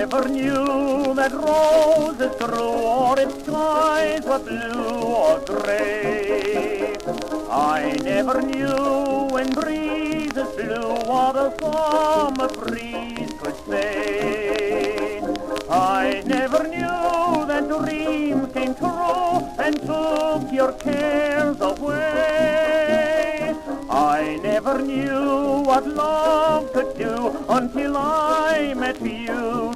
never knew that roses grew or if skies were blue or grey. I never knew when breezes blew what a summer breeze could say. I never knew that dreams came true and took your cares away. I never knew what love could do until I met you